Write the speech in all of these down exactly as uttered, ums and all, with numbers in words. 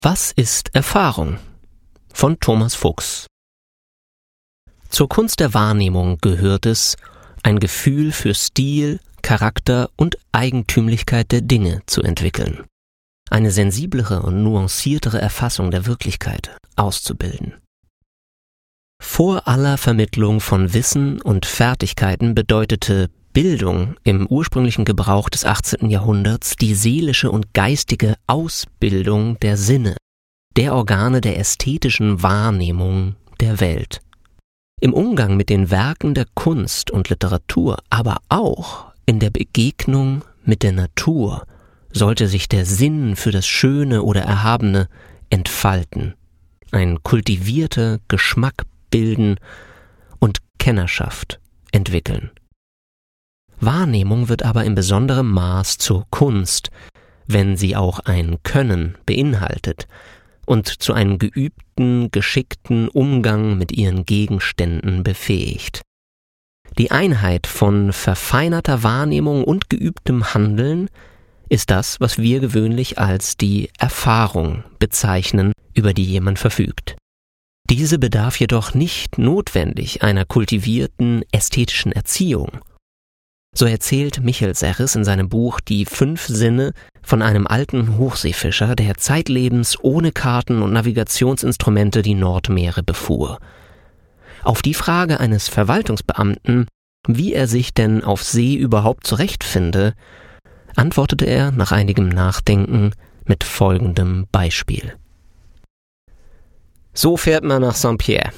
Was ist Erfahrung? Von Thomas Fuchs. Zur Kunst der Wahrnehmung gehört es, ein Gefühl für Stil, Charakter und Eigentümlichkeit der Dinge zu entwickeln, eine sensiblere und nuanciertere Erfassung der Wirklichkeit auszubilden. Vor aller Vermittlung von Wissen und Fertigkeiten bedeutete Bildung im ursprünglichen Gebrauch des achtzehnten Jahrhunderts die seelische und geistige Ausbildung der Sinne, der Organe der ästhetischen Wahrnehmung der Welt. Im Umgang mit den Werken der Kunst und Literatur, aber auch in der Begegnung mit der Natur sollte sich der Sinn für das Schöne oder Erhabene entfalten, ein kultivierter Geschmack bilden und Kennerschaft entwickeln. Wahrnehmung wird aber in besonderem Maß zur Kunst, wenn sie auch ein Können beinhaltet und zu einem geübten, geschickten Umgang mit ihren Gegenständen befähigt. Die Einheit von verfeinerter Wahrnehmung und geübtem Handeln ist das, was wir gewöhnlich als die Erfahrung bezeichnen, über die jemand verfügt. Diese bedarf jedoch nicht notwendig einer kultivierten ästhetischen Erziehung. So erzählt Michel Serres in seinem Buch Die fünf Sinne von einem alten Hochseefischer, der zeitlebens ohne Karten und Navigationsinstrumente die Nordmeere befuhr. Auf die Frage eines Verwaltungsbeamten, wie er sich denn auf See überhaupt zurechtfinde, antwortete er nach einigem Nachdenken mit folgendem Beispiel. So fährt man nach Saint-Pierre.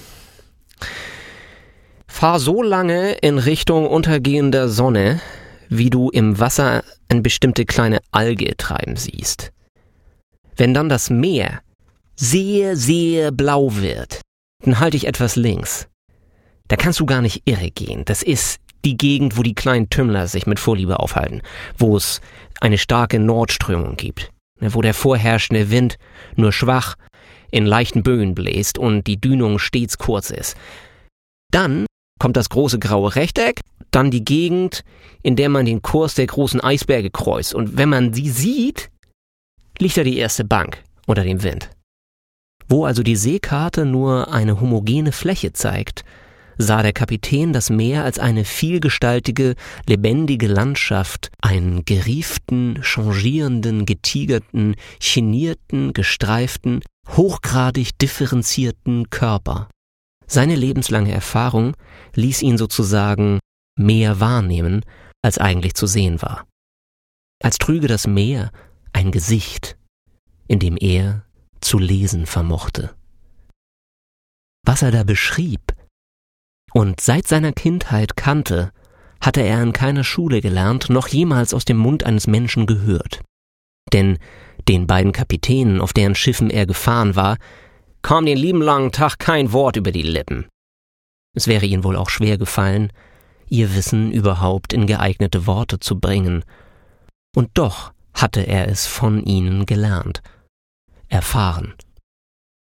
Fahr so lange in Richtung untergehender Sonne, wie du im Wasser eine bestimmte kleine Alge treiben siehst. Wenn dann das Meer sehr, sehr blau wird, dann halte ich etwas links. Da kannst du gar nicht irre gehen. Das ist die Gegend, wo die kleinen Tümmler sich mit Vorliebe aufhalten, wo es eine starke Nordströmung gibt, wo der vorherrschende Wind nur schwach in leichten Böen bläst und die Dünung stets kurz ist. Dann kommt das große graue Rechteck, dann die Gegend, in der man den Kurs der großen Eisberge kreuzt. Und wenn man sie sieht, liegt da die erste Bank unter dem Wind. Wo also die Seekarte nur eine homogene Fläche zeigt, sah der Kapitän das Meer als eine vielgestaltige, lebendige Landschaft, einen gerieften, changierenden, getigerten, chinierten, gestreiften, hochgradig differenzierten Körper. Seine lebenslange Erfahrung ließ ihn sozusagen mehr wahrnehmen, als eigentlich zu sehen war. Als trüge das Meer ein Gesicht, in dem er zu lesen vermochte. Was er da beschrieb und seit seiner Kindheit kannte, hatte er in keiner Schule gelernt, noch jemals aus dem Mund eines Menschen gehört. Denn den beiden Kapitänen, auf deren Schiffen er gefahren war, kam den lieben langen Tag kein Wort über die Lippen. Es wäre ihnen wohl auch schwer gefallen, ihr Wissen überhaupt in geeignete Worte zu bringen. Und doch hatte er es von ihnen gelernt, erfahren.